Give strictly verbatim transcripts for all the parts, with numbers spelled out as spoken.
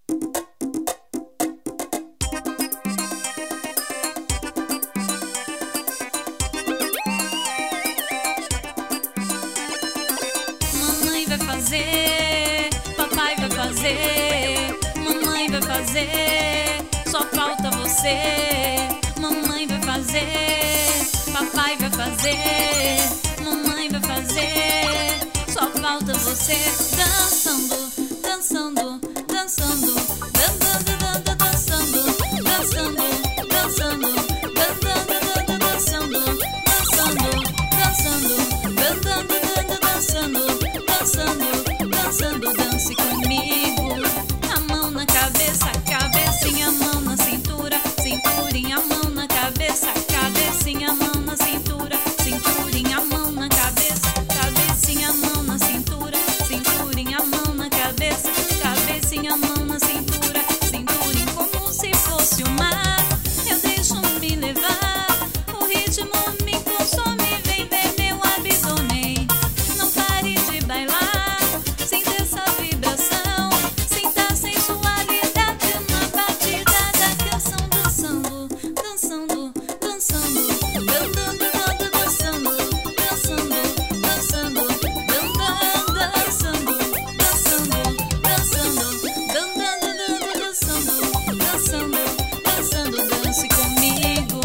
Fazer, papai vai fazer, mamãe vai fazer, só falta você. Mamãe vai fazer, papai vai fazer, mamãe vai fazer, só falta você. Dançando, dançando, dançando, dançando, dançando, dançando, dançando, dançando, dançando, dançando, dançando, dançando, dançando, dançando, dance comigo. A mão na cabeça, cabecinha, mão na cintura, cinturinha, mão na cabeça, cabecinha, mão na cintura, cinturinha, mão na cabeça, cabecinha, mão na cintura, cinturinha, mão na cabeça, cabecinha, mão na cintura, cinturinha, como se fosse o mar. Eu deixo me levar, o ritmo me consome, vem ver meu abdômen. Não pare de bailar, sinta essa vibração, sinta a sensualidade na batida da canção. Dançando, dançando, dançando, dançando, dançando, dançando, dançando, dançando, dançando, dançando, dançando, dançando, dançando, dance comigo.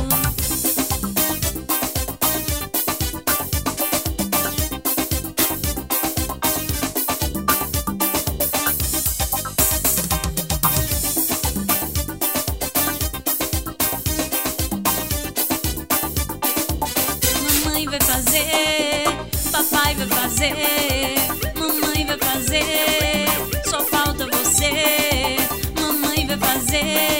Mamãe vai fazer, papai vai fazer, mamãe vai fazer, só falta você. Mamãe vai fazer,